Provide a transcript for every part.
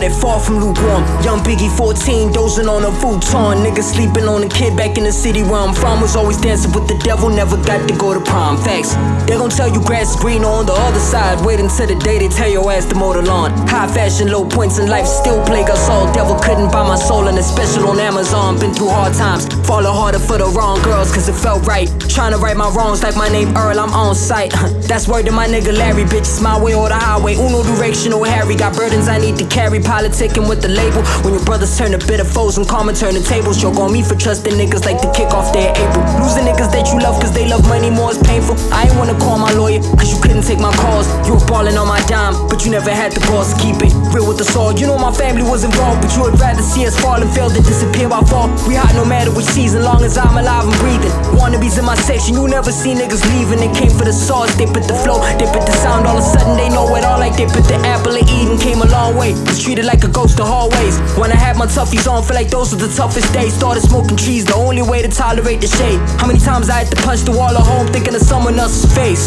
started far from lukewarm. Young Biggie 14, dozing on a futon. Niggas sleeping on a kid back in the city where I'm from. Was always dancing with the devil, never got to go to prom. Facts, they gon' tell you grass is green on the other side. Wait until the day they tell your ass to mow the lawn. High fashion, low points in life still plague us all. Devil couldn't buy my soul and it's special on Amazon. Been through hard times, falling harder for the wrong girls cause it felt right. Trying to right my wrongs like my name Earl, I'm on sight. That's word to my nigga Larry, bitch, it's my way or the highway. Uno directional Harry, got burdens I need to carry. Politicking with the label, when your brothers turn to bitter foes and karma turn the tables. Joke on me for trusting niggas like to kick off their April. Losing niggas that you love cause they love money more is painful. I ain't wanna call my lawyer cause you couldn't take my calls. You were balling on my dime, but you never had the balls to keep it real with the sword. You know my family was involved, but you would rather see us fall and fail than disappear by fall. We hot no matter which season, long as I'm alive and breathing. Wannabes in my section, you never see niggas leaving. They came for the sauce, they put the flow, they put the sound. All of a sudden they know it all like they put the apple of Eden. Came a long way, was treated like a ghost the hallways. When I had my toughies on, feel like those were the toughest days. Started smoking trees, the only way to tolerate the shade. How many times I had to punch the wall at home thinking of someone else's face.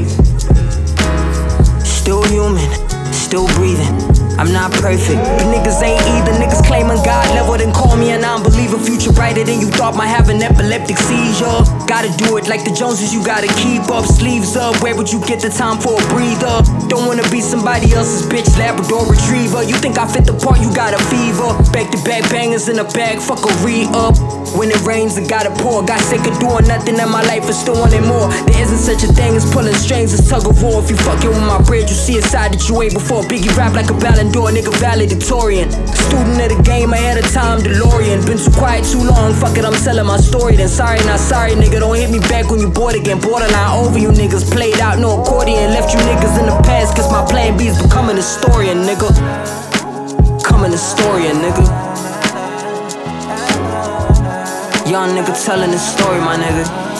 Still human, still breathing. I'm not perfect, but niggas ain't either. Niggas claiming God level, then call me an unbeliever. Future brighter than you thought, might have an epileptic seizure. Gotta do it like the Joneses, you gotta keep up. Sleeves up, where would you get the time for a breather? Don't wanna be somebody else's bitch, Labrador retriever. You think I fit the part, you got a fever. Back to back bangers in a bag, fuck a re-up. When it rains, it gotta pour. Got sick of doing nothing in my life and still wanting more. There isn't such a thing as pulling strings, it's tug of war. If you fucking with my bridge, you see a side that you ain't before. Biggie rap like a Ballon d'Or, nigga valedictorian. Student of the game ahead of time, DeLorean. Been too quiet too long, fuck it, I'm telling my story. Then sorry, not sorry, nigga, don't hit me back when you bored again. Borderline over you niggas, played out, no accordion. Left you niggas in the past, cause my plan B is becoming a historian, nigga. Coming a historian, nigga. Young nigga telling the story, my nigga.